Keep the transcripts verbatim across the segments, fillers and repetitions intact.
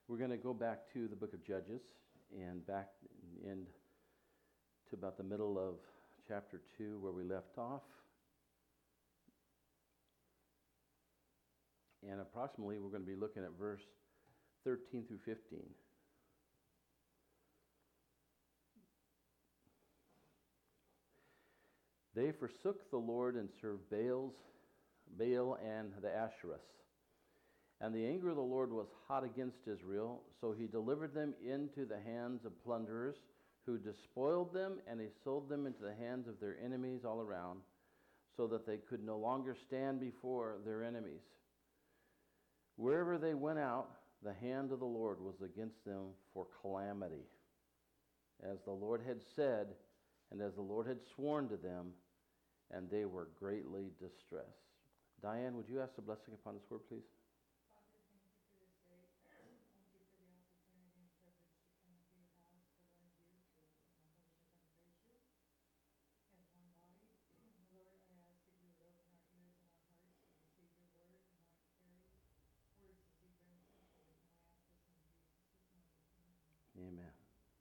We're going to go back to the book of Judges and back in to about the middle of chapter two where we left off. And approximately we're going to be looking at verse thirteen through fifteen. They forsook the Lord and served Baals, Baal and the Asherahs. And the anger of the Lord was hot against Israel, so he delivered them into the hands of plunderers, who despoiled them, and he sold them into the hands of their enemies all around, so that they could no longer stand before their enemies. Wherever they went out, the hand of the Lord was against them for calamity. As the Lord had said, and as the Lord had sworn to them, and they were greatly distressed. Diane, would you ask the blessing upon this word, please? Father, thank you for this day. Thank you for the opportunity and privilege to come into your house to learn you, to worship and praise you as one body. Lord, I ask that you would open our ears and our hearts to receive your word and not carry words as you bring us into it. And I ask this in Jesus' name. Amen.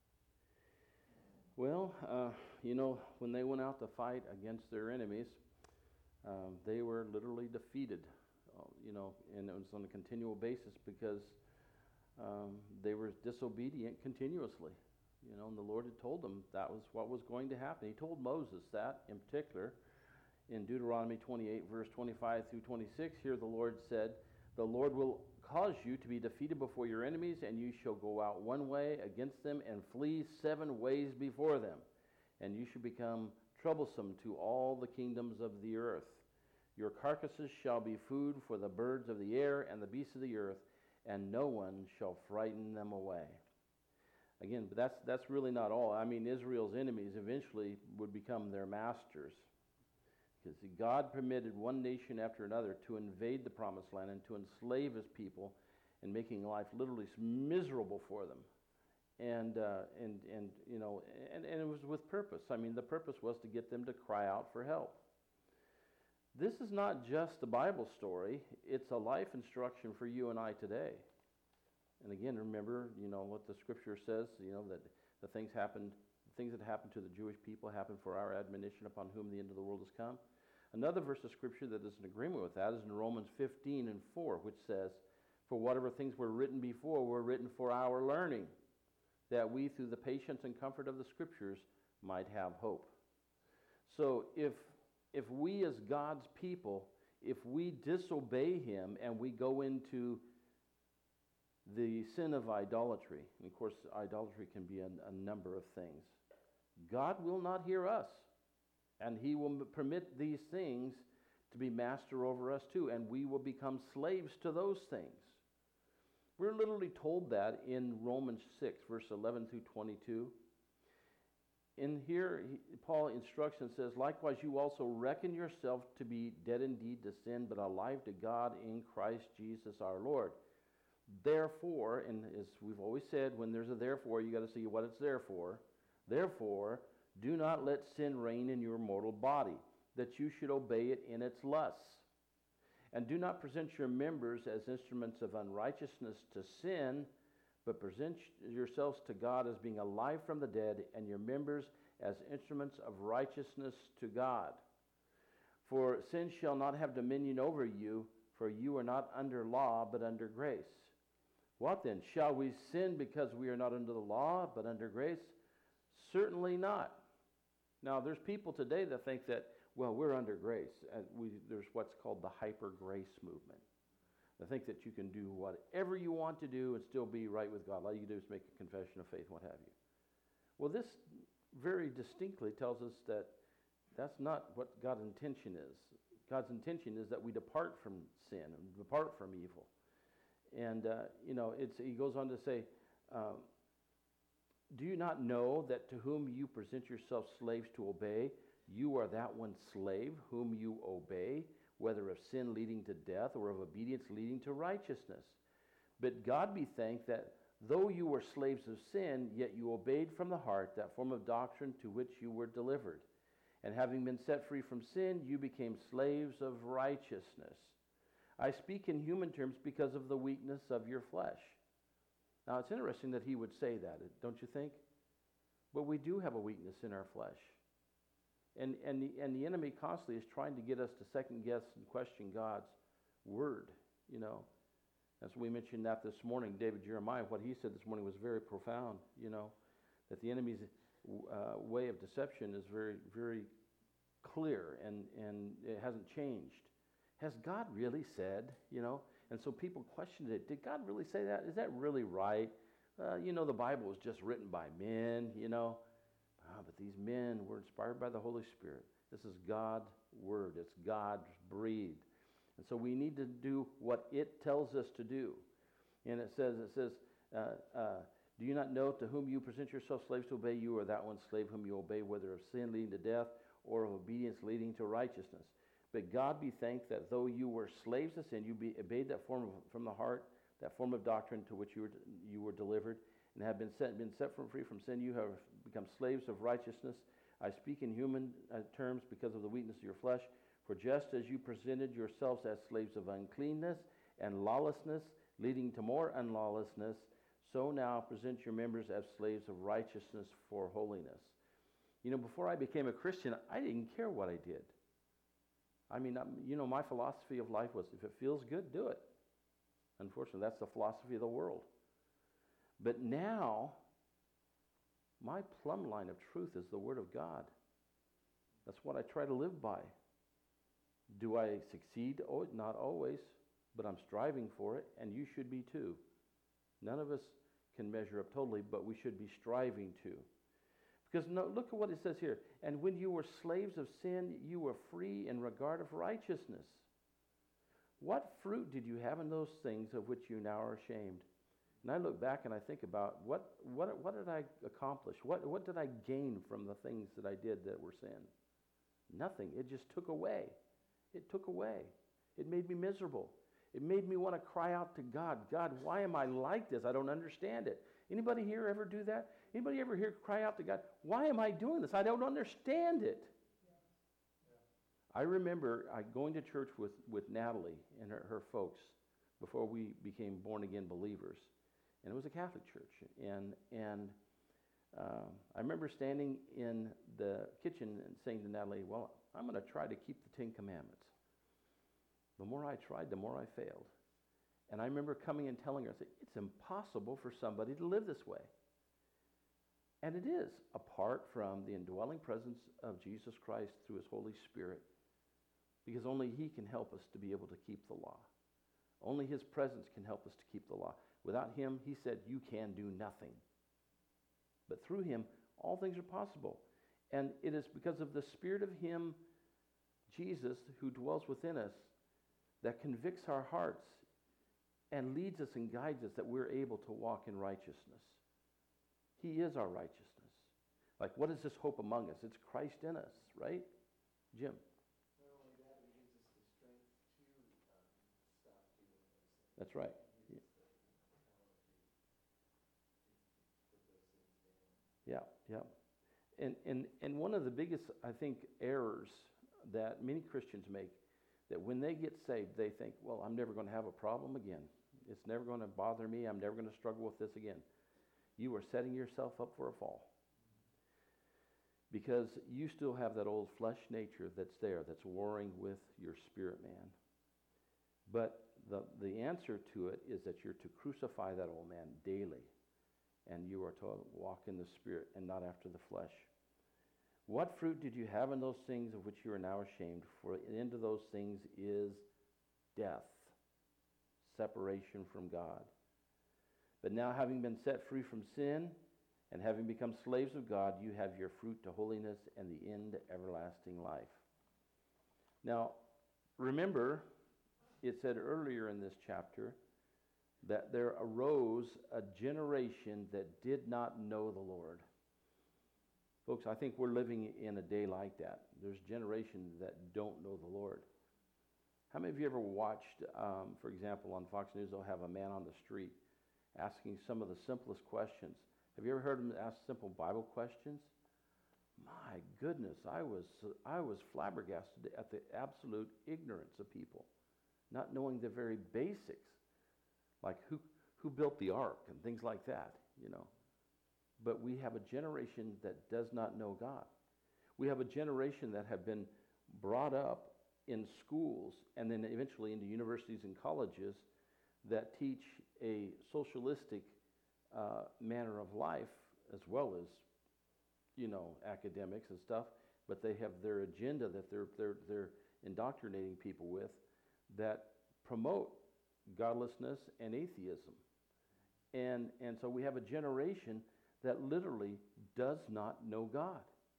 Well, uh, you know, when they went out to fight against their enemies, um, they were literally defeated, uh, you know, and it was on a continual basis because um, they were disobedient continuously. You know, and the Lord had told them that was what was going to happen. He told Moses that in particular in Deuteronomy twenty-eight, verse twenty-five through twenty-six. Here the Lord said, "The Lord will cause you to be defeated before your enemies, and you shall go out one way against them and flee seven ways before them. And you shall become troublesome to all the kingdoms of the earth. Your carcasses shall be food for the birds of the air and the beasts of the earth, and no one shall frighten them away." Again, but that's that's really not all. I mean, Israel's enemies eventually would become their masters, because God permitted one nation after another to invade the promised land and to enslave his people, and making life literally miserable for them. And uh, and and you know, and, and it was with purpose. I mean, the purpose was to get them to cry out for help. This is not just a Bible story; it's a life instruction for you and I today. And again, remember, you know what the Scripture says. You know that the things happened, the things that happened to the Jewish people happened for our admonition, upon whom the end of the world has come. Another verse of Scripture that is in agreement with that is in Romans fifteen and four, which says, "For whatever things were written before were written for our learning, that we through the patience and comfort of the Scriptures might have hope." So if if we as God's people, if we disobey him and we go into the sin of idolatry, and of course idolatry can be a, a number of things, God will not hear us. And he will permit these things to be master over us too, and we will become slaves to those things. We're literally told that in Romans six, verse eleven through twenty-two. In here, he, Paul instructs and says, "Likewise you also reckon yourself to be dead indeed to sin, but alive to God in Christ Jesus our Lord. Therefore," and as we've always said, when there's a therefore, you got to see what it's there for. "Therefore, do not let sin reign in your mortal body, that you should obey it in its lusts. And do not present your members as instruments of unrighteousness to sin, but present yourselves to God as being alive from the dead, and your members as instruments of righteousness to God. For sin shall not have dominion over you, for you are not under law, but under grace. What then? Shall we sin because we are not under the law, but under grace? Certainly not." Now, there's people today that think that, well, we're under grace. And we, there's what's called the hyper-grace movement. They think that you can do whatever you want to do and still be right with God. All you do is make a confession of faith, what have you. Well, this very distinctly tells us that that's not what God's intention is. God's intention is that we depart from sin and depart from evil. And, uh, you know, it's, he goes on to say, um, "Do you not know that to whom you present yourselves slaves to obey, you are that one slave whom you obey, whether of sin leading to death or of obedience leading to righteousness? But God be thanked that though you were slaves of sin, yet you obeyed from the heart that form of doctrine to which you were delivered. And having been set free from sin, you became slaves of righteousness. I speak in human terms because of the weakness of your flesh. Now, it's interesting that he would say that, don't you think? But we do have a weakness in our flesh. And, and, the, and the enemy constantly is trying to get us to second guess and question God's word, you know. As we mentioned that this morning, David Jeremiah, what he said this morning was very profound, you know, that the enemy's uh, way of deception is very, very clear, and, and it hasn't changed. Has God really said, you know? And so people questioned it. Did God really say that? Is that really right? Uh, you know, the Bible was just written by men, you know. Ah, but these men were inspired by the Holy Spirit. This is God's word. It's God's breathed. And so we need to do what it tells us to do. And it says, it says, uh, uh, do you not know to whom you present yourselves slaves to obey, you or that one slave whom you obey, whether of sin leading to death or of obedience leading to righteousness? But God be thanked that though you were slaves to sin, you be, obeyed that form of, from the heart, that form of doctrine to which you were, you were delivered, and have been set, been set from, free from sin. You have become slaves of righteousness. I speak in human uh, terms because of the weakness of your flesh. For just as you presented yourselves as slaves of uncleanness and lawlessness, leading to more unlawlessness, so now present your members as slaves of righteousness for holiness. You know, before I became a Christian, I didn't care what I did. I mean, you know, my philosophy of life was, if it feels good, do it. Unfortunately, that's the philosophy of the world. But now, my plumb line of truth is the Word of God. That's what I try to live by. Do I succeed? Oh, not always, but I'm striving for it, and you should be too. None of us can measure up totally, but we should be striving to. Because no, look at what it says here. And when you were slaves of sin, you were free in regard of righteousness. What fruit did you have in those things of which you now are ashamed? And I look back and I think about what what what did I accomplish? What what did I gain from the things that I did that were sin? Nothing. It just took away. It took away. It made me miserable. It made me want to cry out to God. God, why am I like this? I don't understand it. Anybody here ever do that? Anybody ever here cry out to God, why am I doing this? I don't understand it. Yeah. I remember I going to church with, with Natalie and her, her folks before we became born-again believers. And it was a Catholic church. And, and um, I remember standing in the kitchen and saying to Natalie, well, I'm going to try to keep the Ten Commandments. The more I tried, the more I failed. And I remember coming and telling her, I said, it's impossible for somebody to live this way. And it is, apart from the indwelling presence of Jesus Christ through his Holy Spirit, because only he can help us to be able to keep the law. Only his presence can help us to keep the law. Without him, he said, you can do nothing. But through him, all things are possible. And it is because of the Spirit of him, Jesus, who dwells within us, that convicts our hearts and leads us and guides us that we're able to walk in righteousness. He is our righteousness. Like, what is this hope among us? It's Christ in us, right? Jim? Not only that, but he gives us the strength to um, stop doing those things. That's right. He gives us the, the power to, to put those things down. Yeah, yeah. And, and, and one of the biggest, I think, errors that many Christians make, that when they get saved, they think, well, I'm never going to have a problem again. It's never going to bother me. I'm never going to struggle with this again. You are setting yourself up for a fall. Because you still have that old flesh nature that's there, that's warring with your spirit man. But the, the answer to it is that you're to crucify that old man daily. And you are to walk in the Spirit and not after the flesh. What fruit did you have in those things of which you are now ashamed? For the end of those things is death, separation from God. But now, having been set free from sin and having become slaves of God, you have your fruit to holiness and the end everlasting life. Now, remember, it said earlier in this chapter that there arose a generation that did not know the Lord. Folks, I think we're living in a day like that. There's generations that don't know the Lord. How many of you ever watched, um, for example, on Fox News, they'll have a man on the street asking some of the simplest questions. Have you ever heard him ask simple Bible questions? My goodness, I was I was flabbergasted at the absolute ignorance of people, not knowing the very basics. Like, who who built the ark and things like that, you know. But we have a generation that does not know God. We have a generation that have been brought up in schools and then eventually into universities and colleges that teach a socialistic uh, manner of life as well as, you know, academics and stuff, but they have their agenda that they're, they're, they're indoctrinating people with that promote godlessness and atheism. And, and so we have a generation that literally does not know God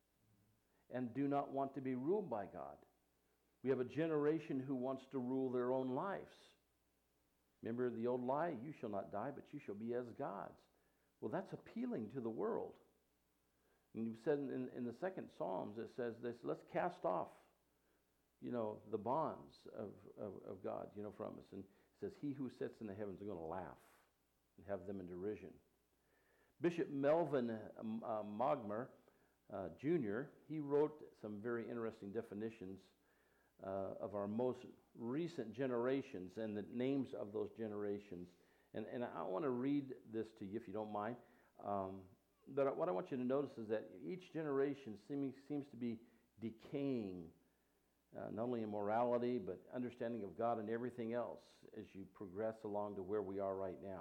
and do not want to be ruled by God. We have a generation who wants to rule their own lives. Remember the old lie, you shall not die, but you shall be as gods. Well, that's appealing to the world. And you said in, in the second Psalms, it says this, let's cast off, you know, the bonds of, of, of God, you know, from us. And it says, he who sits in the heavens is going to laugh and have them in derision. Bishop Melvin uh, Mogmer, uh, Junior, he wrote some very interesting definitions uh, of our most recent generations and the names of those generations. And, and I want to read this to you, if you don't mind. Um, but what I want you to notice is that each generation seeming, seems to be decaying, uh, not only in morality, but understanding of God and everything else as you progress along to where we are right now.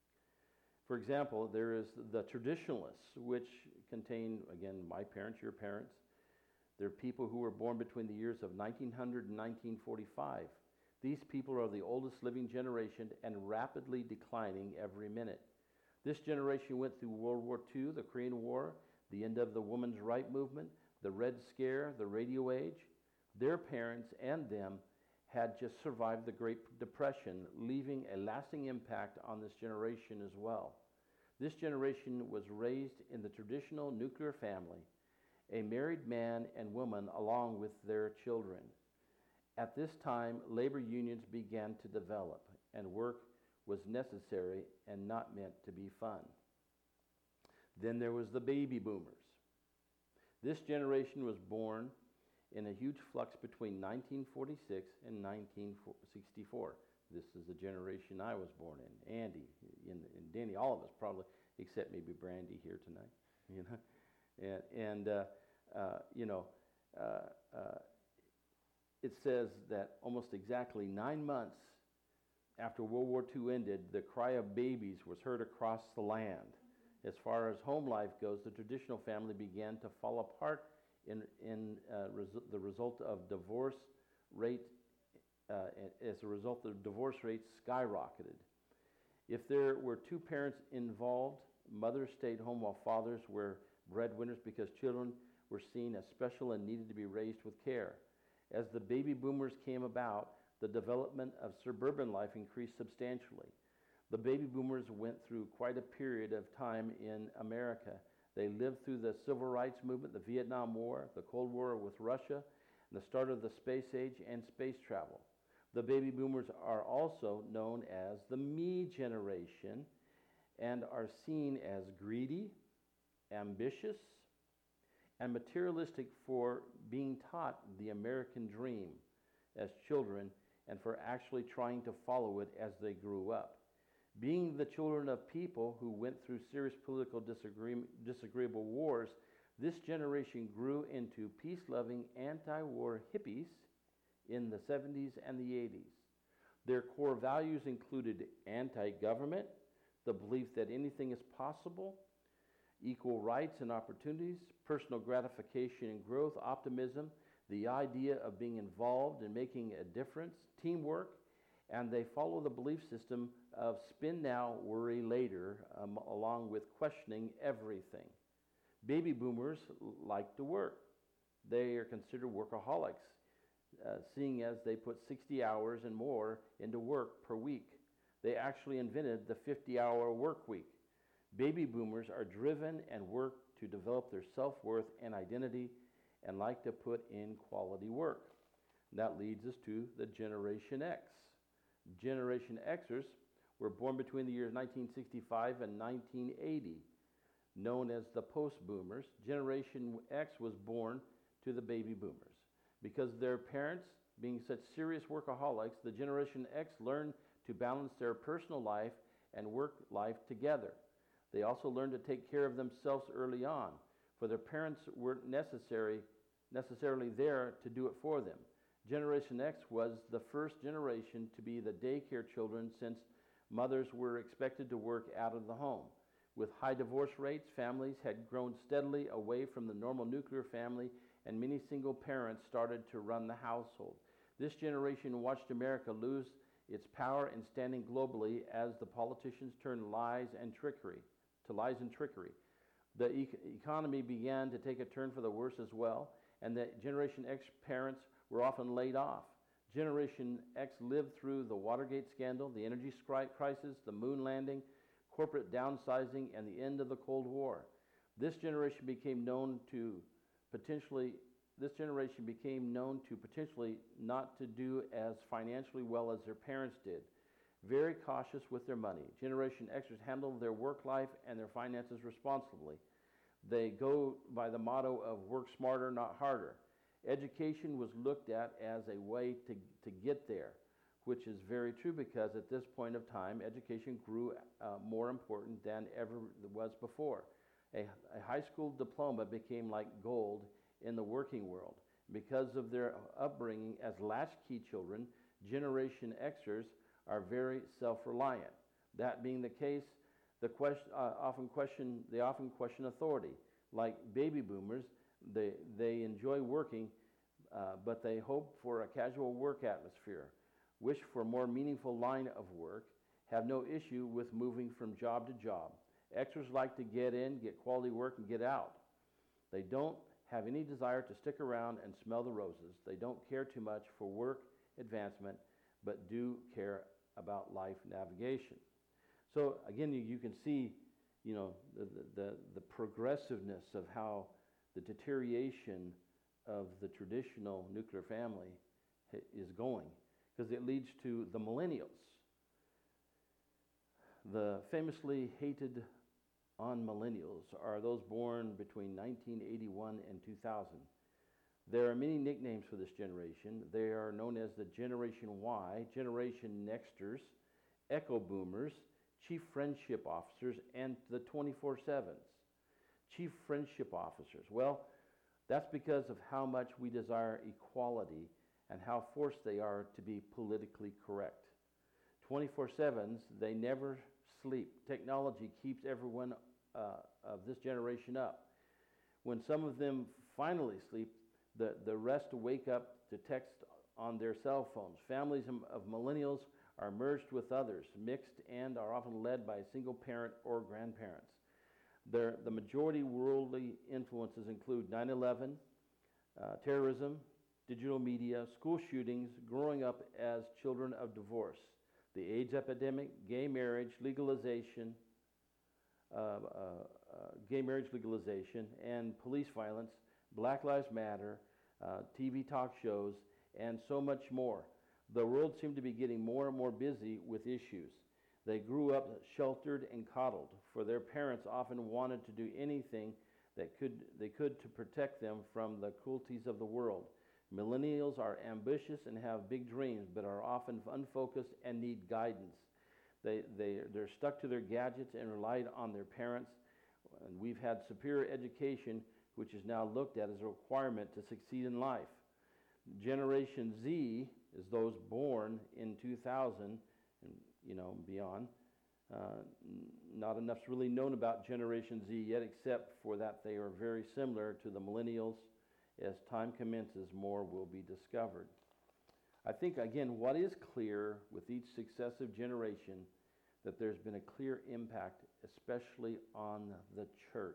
For example, there is the traditionalists, which contain, again, my parents, your parents. They're people who were born between the years of nineteen hundred and nineteen forty-five. These people are the oldest living generation and rapidly declining every minute. This generation went through World War Two, the Korean War, the end of the women's right movement, the Red Scare, the radio age. Their parents and them had just survived the Great Depression, leaving a lasting impact on this generation as well. This generation was raised in the traditional nuclear family, a married man and woman along with their children. At this time, labor unions began to develop, and work was necessary and not meant to be fun. Then there was the baby boomers. This generation was born in a huge flux between nineteen forty-six and nineteen sixty-four. This is the generation I was born in. Andy and, and Danny, all of us probably, except maybe Brandy here tonight. You know, and, and uh, uh, you know, uh, uh, it says that almost exactly nine months after World War Two ended, the cry of babies was heard across the land. As far as home life goes, the traditional family began to fall apart in, in uh, resu- the result of divorce rate. Uh, as a result, the divorce rates skyrocketed. If there were two parents involved, mothers stayed home while fathers were breadwinners because children were seen as special and needed to be raised with care. As the baby boomers came about, the development of suburban life increased substantially. The baby boomers went through quite a period of time in America. They lived through the Civil Rights Movement, the Vietnam War, the Cold War with Russia, and the start of the space age and space travel. The baby boomers are also known as the me generation and are seen as greedy, ambitious, and materialistic for being taught the American dream as children and for actually trying to follow it as they grew up. Being the children of people who went through serious political disagree- disagreeable wars, this generation grew into peace-loving anti-war hippies in the seventies and the eighties. Their core values included anti-government, the belief that anything is possible, equal rights and opportunities, personal gratification and growth, optimism, the idea of being involved and making a difference, teamwork, and they follow the belief system of spin now, worry later, um, along with questioning everything. Baby boomers like to work. They are considered workaholics, uh, seeing as they put sixty hours and more into work per week. They actually invented the fifty-hour work week. Baby boomers are driven and work to develop their self-worth and identity and like to put in quality work. That leads us to the Generation X. Generation Xers were born between the years nineteen sixty-five and nineteen eighty. Known as the post-boomers, Generation X was born to the baby boomers. Because their parents, being such serious workaholics, the Generation X learned to balance their personal life and work life together. They also learned to take care of themselves early on, for their parents weren't necessary, necessarily there to do it for them. Generation X was the first generation to be the daycare children since mothers were expected to work out of the home. With high divorce rates, families had grown steadily away from the normal nuclear family, and many single parents started to run the household. This generation watched America lose its power and standing globally as the politicians turned lies and trickery to lies and trickery. The e- economy began to take a turn for the worse as well, and the Generation X parents were often laid off. Generation X lived through the Watergate scandal, the energy crisis, the moon landing, corporate downsizing, and the end of the Cold War. This generation became known to potentially this generation became known to potentially not to do as financially well as their parents did. Very cautious with their money. Generation Xers handle their work life and their finances responsibly. They go by the motto of work smarter, not harder. Education was looked at as a way to, to get there, which is very true because at this point of time, education grew uh, more important than ever was before. A, a high school diploma became like gold in the working world. Because of their upbringing as latchkey children, Generation Xers are very self-reliant. That being the case, the question, uh, often question, they often question authority. Like baby boomers, they, they enjoy working, uh, but they hope for a casual work atmosphere, wish for a more meaningful line of work, have no issue with moving from job to job. Xers like to get in, get quality work, and get out. They don't have any desire to stick around and smell the roses. They don't care too much for work advancement, but do care about life navigation. So again, you, you can see, you know, the, the, the progressiveness of how the deterioration of the traditional nuclear family is going, because it leads to the millennials. The famously hated on millennials are those born between nineteen eighty-one and two thousand. There are many nicknames for this generation. They are known as the Generation Y, Generation Nexters, Echo Boomers, Chief Friendship Officers, and the twenty-four sevens. Chief Friendship Officers. Well, that's because of how much we desire equality and how forced they are to be politically correct. twenty-four sevens, they never sleep. Technology keeps everyone uh, of this generation up. When some of them finally sleep, the, the rest wake up to text on their cell phones. Families of millennials are merged with others, mixed, and are often led by a single parent or grandparents. Their, the majority worldly influences include nine eleven, uh, terrorism, digital media, school shootings, growing up as children of divorce, the AIDS epidemic, gay marriage legalization, uh, uh, uh, gay marriage legalization, and police violence, Black Lives Matter, uh, T V talk shows, and so much more. The world seemed to be getting more and more busy with issues. They grew up sheltered and coddled, for their parents often wanted to do anything that could they could to protect them from the cruelties of the world. Millennials are ambitious and have big dreams, but are often unfocused and need guidance. They, they, they're stuck to their gadgets and relied on their parents. And we've had superior education, which is now looked at as a requirement to succeed in life. Generation Z is those born in two thousand, and you know, beyond. Uh, not enough's really known about Generation Z yet, except for that they are very similar to the millennials. As time commences, more will be discovered. I think, again, what is clear with each successive generation, that there's been a clear impact, especially on the church.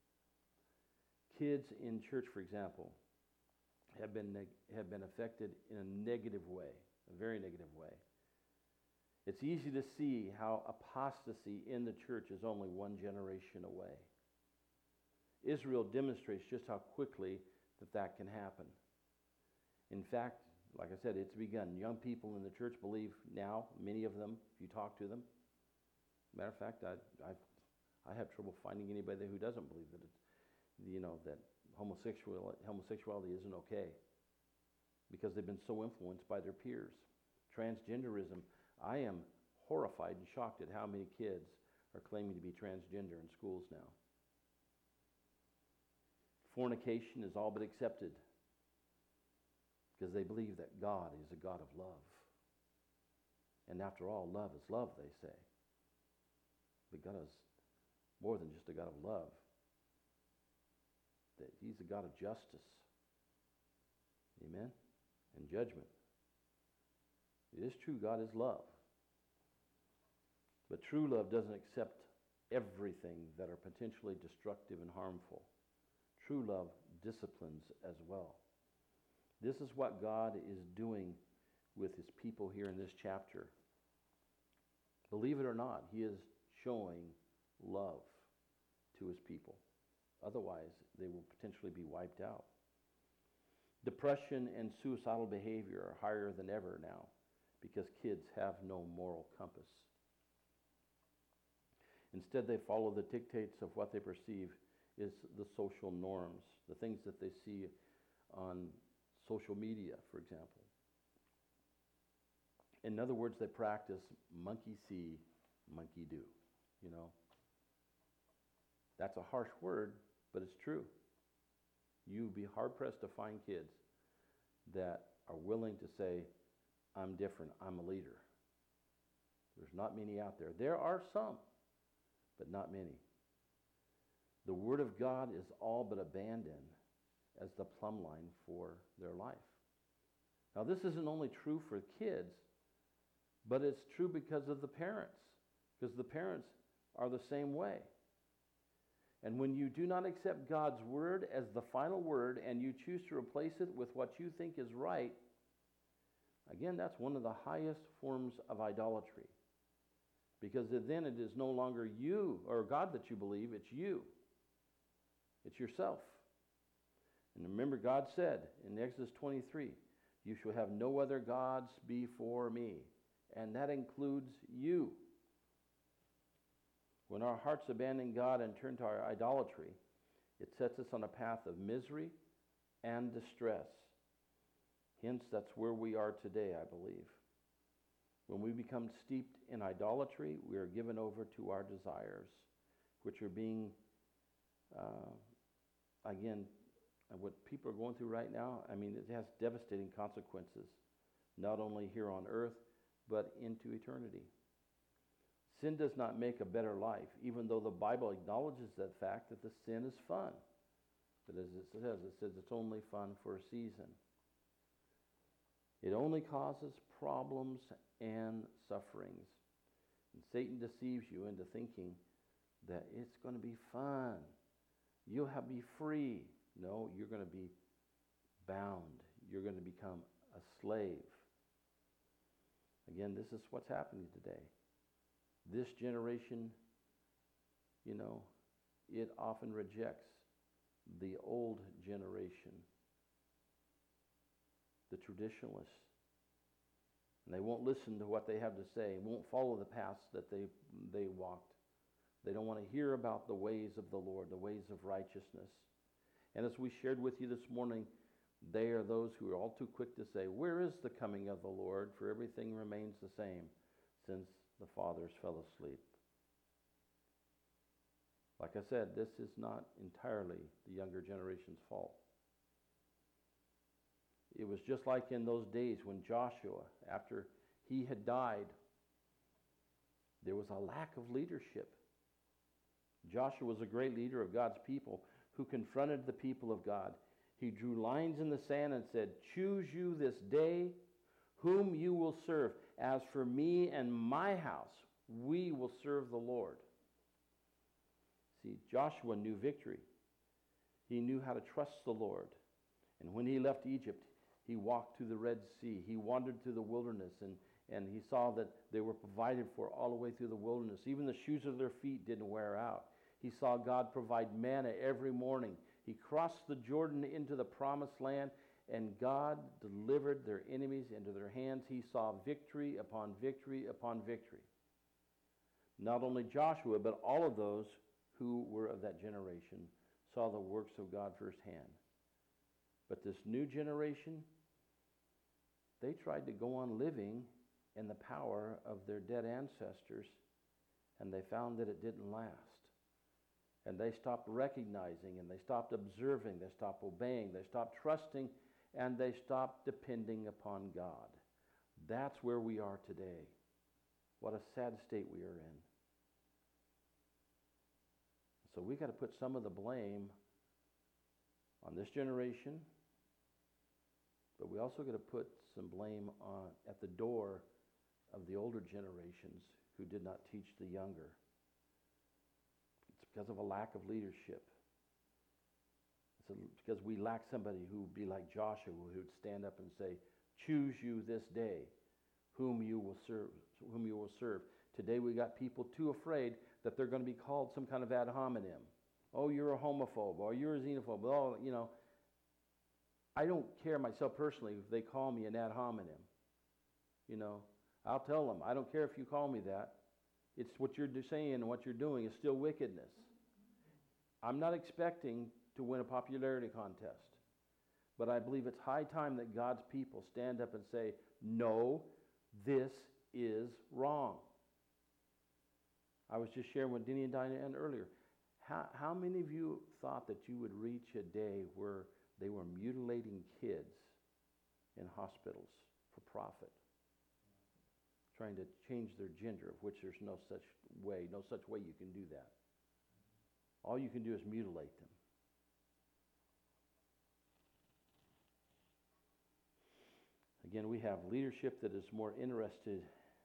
Kids in church, for example, have been neg- have been affected in a negative way, a very negative way. It's easy to see how apostasy in the church is only one generation away. Israel demonstrates just how quickly that that can happen. In fact, like I said, it's begun. Young people in the church believe now, many of them, if you talk to them. Matter of fact, I I, I have trouble finding anybody who doesn't believe that it's, you know, that homosexual homosexuality isn't okay, because they've been so influenced by their peers. Transgenderism, I am horrified and shocked at how many kids are claiming to be transgender in schools now. Fornication is all but accepted because they believe that God is a God of love. And after all, love is love, they say. But God is more than just a God of love. That He's a God of justice. Amen? And judgment. It is true, God is love. But true love doesn't accept everything that are potentially destructive and harmful. True love disciplines as well. This is what God is doing with His people here in this chapter. Believe it or not, He is showing love to His people. Otherwise, they will potentially be wiped out. Depression and suicidal behavior are higher than ever now because kids have no moral compass. Instead, they follow the dictates of what they perceive is the social norms, the things that they see on social media, for example. In other words, they practice monkey see, monkey do, you know. That's a harsh word, but it's true. You'd be hard-pressed to find kids that are willing to say, I'm different, I'm a leader. There's not many out there. There are some, but not many. The Word of God is all but abandoned as the plumb line for their life. Now, this isn't only true for kids, but it's true because of the parents, because the parents are the same way. And when you do not accept God's Word as the final word and you choose to replace it with what you think is right, again, that's one of the highest forms of idolatry. Because then it is no longer you or God that you believe, it's you. It's yourself. And remember, God said in Exodus twenty-three, you shall have no other gods before me. And that includes you. When our hearts abandon God and turn to our idolatry, it sets us on a path of misery and distress. Hence, that's where we are today, I believe. When we become steeped in idolatry, we are given over to our desires, which are being, uh, again, what people are going through right now, I mean, it has devastating consequences, not only here on earth, but into eternity. Sin does not make a better life, even though the Bible acknowledges that fact that the sin is fun. But as it says, it says it's only fun for a season. It only causes problems and sufferings. And Satan deceives you into thinking that it's going to be fun. You'll have be free. No, you're going to be bound. You're going to become a slave. Again, this is what's happening today. This generation, you know, it often rejects the old generation, the traditionalists. And they won't listen to what they have to say, won't follow the paths that they, they walked. They don't want to hear about the ways of the Lord, the ways of righteousness. And as we shared with you this morning, they are those who are all too quick to say, where is the coming of the Lord? For everything remains the same since the fathers fell asleep. Like I said, this is not entirely the younger generation's fault. It was just like in those days when Joshua, after he had died, there was a lack of leadership. Joshua was a great leader of God's people who confronted the people of God. He drew lines in the sand and said, choose you this day whom you will serve. As for me and my house, we will serve the Lord. See, Joshua knew victory. He knew how to trust the Lord. And when he left Egypt, he walked through the Red Sea. He wandered through the wilderness, and, and he saw that they were provided for all the way through the wilderness. Even the shoes of their feet didn't wear out. He saw God provide manna every morning. He crossed the Jordan into the promised land, and God delivered their enemies into their hands. He saw victory upon victory upon victory. Not only Joshua, but all of those who were of that generation saw the works of God firsthand. But this new generation, they tried to go on living in the power of their dead ancestors, and they found that it didn't last. And they stopped recognizing, and they stopped observing, they stopped obeying, they stopped trusting, and they stopped depending upon God. That's where we are today. What a sad state we are in. So we got to put some of the blame on this generation, but we also got to put some blame on at the door of the older generations who did not teach the younger. It's because of a lack of leadership. It's because we lack somebody who would be like Joshua, who would stand up and say, "Choose you this day whom you will serve." Whom you will serve. Today we got people too afraid that they're going to be called some kind of ad hominem. Oh, you're a homophobe, or you're a xenophobe. Oh, you know. I don't care myself personally if they call me an ad hominem. You know, I'll tell them, I don't care if you call me that. It's what you're saying and what you're doing is still wickedness. I'm not expecting to win a popularity contest, but I believe it's high time that God's people stand up and say, no, this is wrong. I was just sharing with Denny and Diane earlier. How, how many of you thought that you would reach a day where they were mutilating kids in hospitals for profit, trying to change their gender, of which there's no such way, no such way you can do that. All you can do is mutilate them. Again, we have leadership that is more interested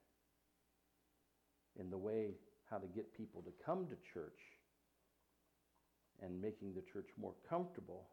in the way how to get people to come to church and making the church more comfortable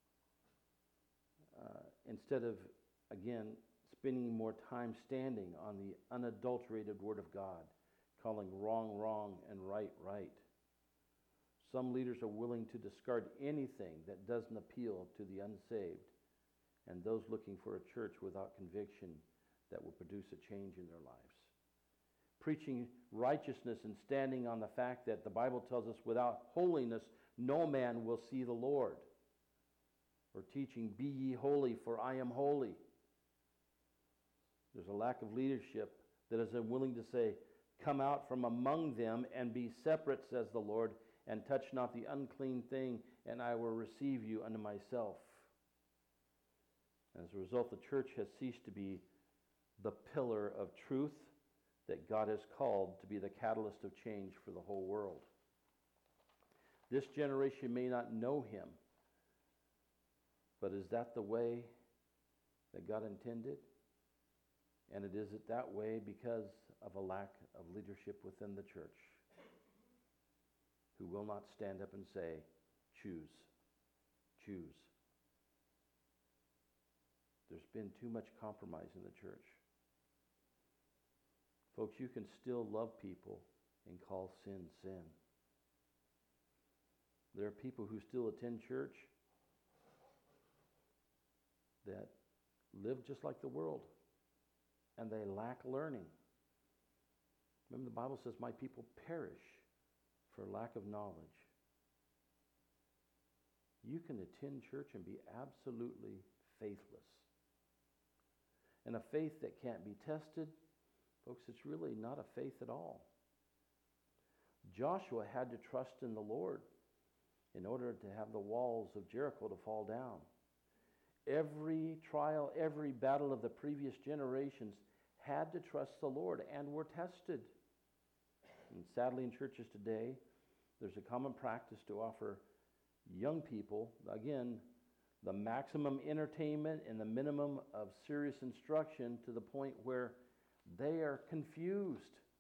uh, instead of, again, spending more time standing on the unadulterated Word of God, calling wrong wrong and right right. Some leaders are willing to discard anything that doesn't appeal to the unsaved and those looking for a church without conviction that will produce a change in their lives. Preaching righteousness and standing on the fact that the Bible tells us without holiness no man will see the Lord. Or teaching, be ye holy, for I am holy. There's a lack of leadership that is unwilling to say, come out from among them and be separate, says the Lord, and touch not the unclean thing, and I will receive you unto myself. As a result, the church has ceased to be the pillar of truth that God has called to be the catalyst of change for the whole world. This generation may not know him, but is that the way that God intended? And it is it that way because of a lack of leadership within the church who will not stand up and say, choose, choose. There's been too much compromise in the church. Folks, you can still love people and call sin, sin. There are people who still attend church that live just like the world, and they lack learning. Remember, the Bible says, my people perish for lack of knowledge. You can attend church and be absolutely faithless. And a faith that can't be tested, folks, it's really not a faith at all. Joshua had to trust in the Lord in order to have the walls of Jericho to fall down. Every trial, every battle of the previous generations had to trust the Lord and were tested. And sadly, in churches today, there's a common practice to offer young people, again, the maximum entertainment and the minimum of serious instruction to the point where they are confused.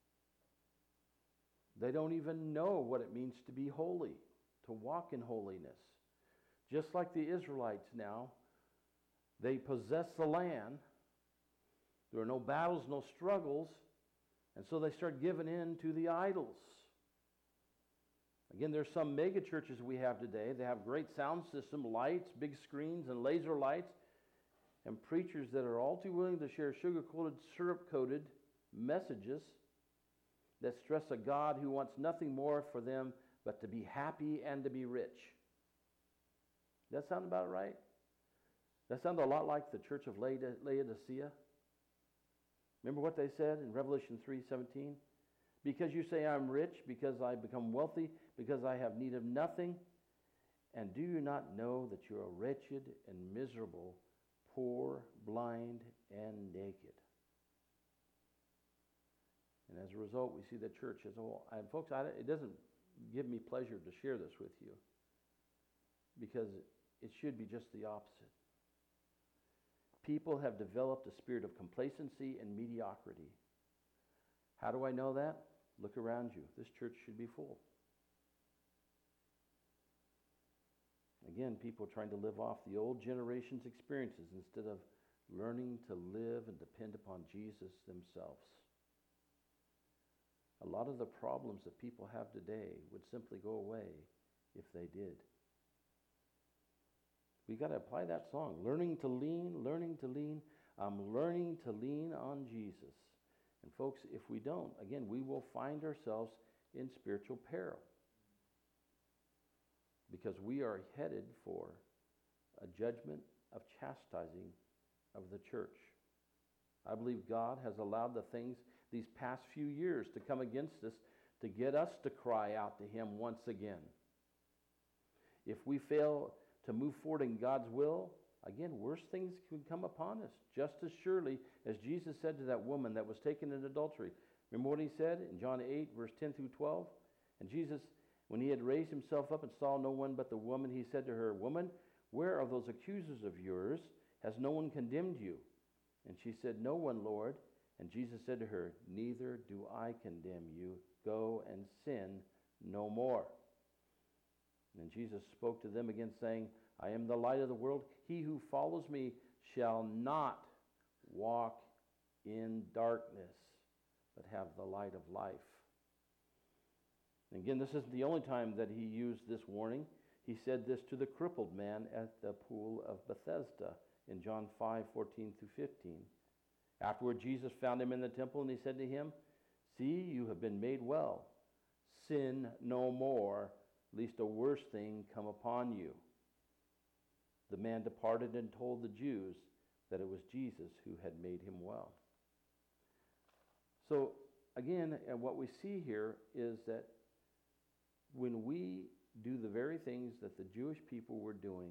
They don't even know what it means to be holy, to walk in holiness. Just like the Israelites now, they possess the land. There are no battles, no struggles, and so they start giving in to the idols. Again, there's some mega churches we have today. They have great sound system, lights, big screens, and laser lights, and preachers that are all too willing to share sugar-coated, syrup-coated messages that stress a God who wants nothing more for them but to be happy and to be rich. Does that sound about right? That sounds a lot like the church of Laodicea. Remember what they said in Revelation three seventeen? Because you say I'm rich, because I become wealthy, because I have need of nothing, and do you not know that you are wretched and miserable, poor, blind, and naked? And as a result, we see the church as a whole. And folks, I, it doesn't give me pleasure to share this with you, because it should be just the opposite. People have developed a spirit of complacency and mediocrity. How do I know that? Look around you. This church should be full. Again, people trying to live off the old generation's experiences instead of learning to live and depend upon Jesus themselves. A lot of the problems that people have today would simply go away if they did. We got to apply that song. Learning to lean, learning to lean. I'm learning to lean on Jesus. And folks, if we don't, again, we will find ourselves in spiritual peril. Because we are headed for a judgment of chastising of the church. I believe God has allowed the things these past few years to come against us to get us to cry out to Him once again. If we fail to move forward in God's will, again, worse things can come upon us, just as surely as Jesus said to that woman that was taken in adultery. Remember what He said in John eight, verse ten through twelve? And Jesus, when He had raised Himself up and saw no one but the woman, He said to her, Woman, where are those accusers of yours? Has no one condemned you? And she said, No one, Lord. And Jesus said to her, Neither do I condemn you. Go and sin no more. And Jesus spoke to them again, saying, I am the light of the world. He who follows me shall not walk in darkness, but have the light of life. And again, this isn't the only time that He used this warning. He said this to the crippled man at the pool of Bethesda in John five, fourteen through fifteen. Afterward, Jesus found him in the temple, and He said to him, See, you have been made well. Sin no more, lest a worse thing come upon you. The man departed and told the Jews that it was Jesus who had made him well. So, again, and what we see here is that when we do the very things that the Jewish people were doing,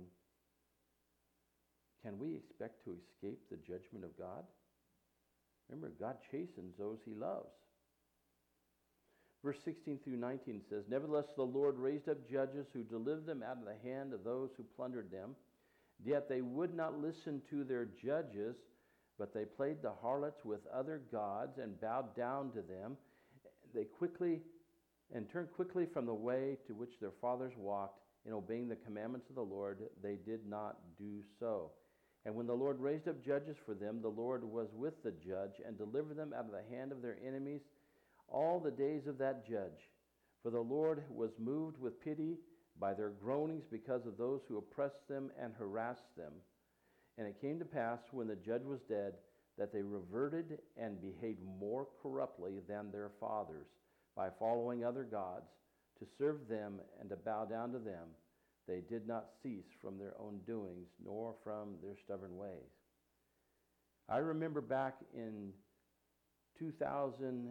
can we expect to escape the judgment of God? Remember, God chastens those He loves. Verse sixteen through nineteen says, Nevertheless, the Lord raised up judges who delivered them out of the hand of those who plundered them. Yet they would not listen to their judges, but they played the harlots with other gods and bowed down to them. They quickly and turned quickly from the way to which their fathers walked, in obeying the commandments of the Lord. They did not do so. And when the Lord raised up judges for them, the Lord was with the judge and delivered them out of the hand of their enemies all the days of that judge. For the Lord was moved with pity by their groanings because of those who oppressed them and harassed them. And it came to pass, when the judge was dead, that they reverted and behaved more corruptly than their fathers, by following other gods, to serve them and to bow down to them. They did not cease from their own doings, nor from their stubborn ways. I remember back in two thousand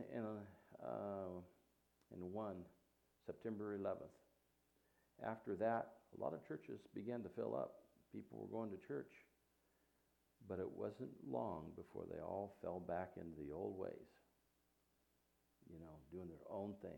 one, September eleventh. After that, a lot of churches began to fill up. People were going to church. But it wasn't long before they all fell back into the old ways. You know, doing their own thing.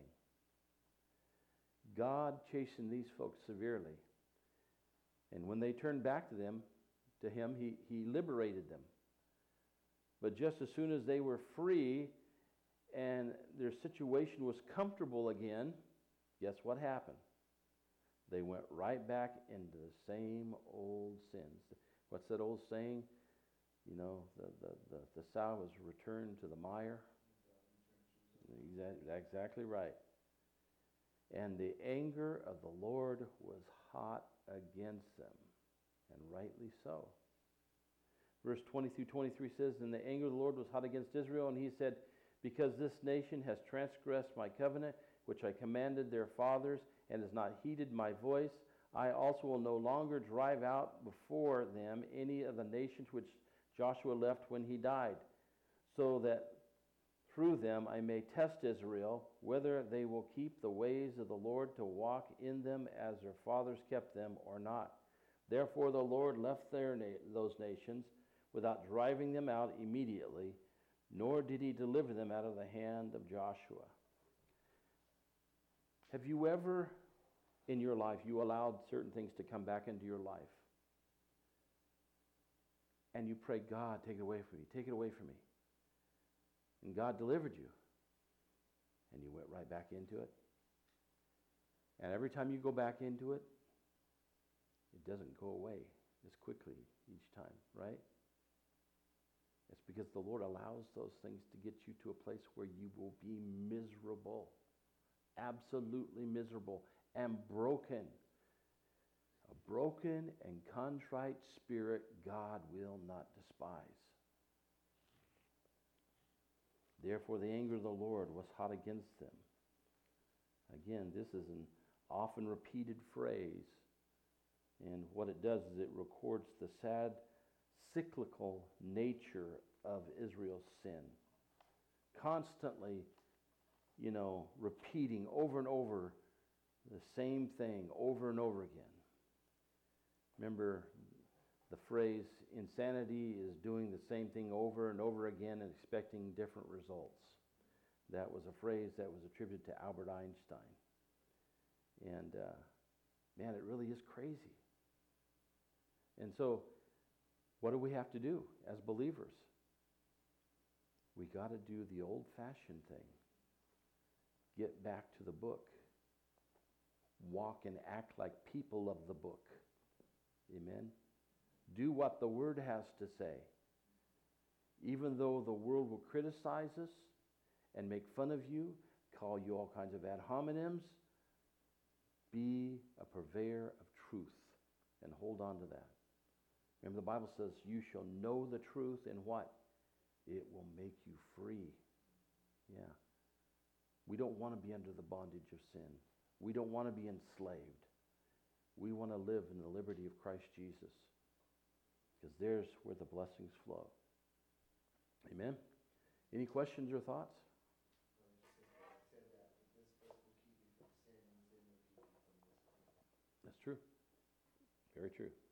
God chastened these folks severely. And when they turned back to them, to Him, He, he liberated them. But just as soon as they were free and their situation was comfortable again, guess what happened? They went right back into the same old sins. What's that old saying? You know, the, the, the, the sow has returned to the mire. Exactly, exactly right. And the anger of the Lord was hot against them, and rightly so. Verse twenty through twenty-three says, And the anger of the Lord was hot against Israel, and He said, Because this nation has transgressed my covenant, which I commanded their fathers, and has not heeded my voice, I also will no longer drive out before them any of the nations which Joshua left when he died, so that through them I may test Israel, whether they will keep the ways of the Lord to walk in them as their fathers kept them or not. Therefore the Lord left their na- those nations without driving them out immediately, nor did he deliver them out of the hand of Joshua. Have you ever in your life, you allowed certain things to come back into your life? And you pray, God, take it away from me, take it away from me. And God delivered you. And you went right back into it. And every time you go back into it, it doesn't go away as quickly each time, right? It's because the Lord allows those things to get you to a place where you will be miserable. Absolutely miserable and broken. A broken and contrite spirit God will not despise. Therefore the anger of the Lord was hot against them. Again, this is an often repeated phrase. And what it does is it records the sad, cyclical nature of Israel's sin. Constantly, you know, repeating over and over the same thing over and over again. Remember, the phrase, insanity is doing the same thing over and over again and expecting different results. That was a phrase that was attributed to Albert Einstein. And, uh, man, it really is crazy. And so, what do we have to do as believers? We got to do the old-fashioned thing. Get back to the book. Walk and act like people of the book. Amen? Do what the Word has to say. Even though the world will criticize us and make fun of you, call you all kinds of ad hominems, be a purveyor of truth and hold on to that. Remember, the Bible says, you shall know the truth, and what? It will make you free. Yeah. We don't want to be under the bondage of sin. We don't want to be enslaved. We want to live in the liberty of Christ Jesus, because there's where the blessings flow. Amen? Any questions or thoughts? That's true. Very true.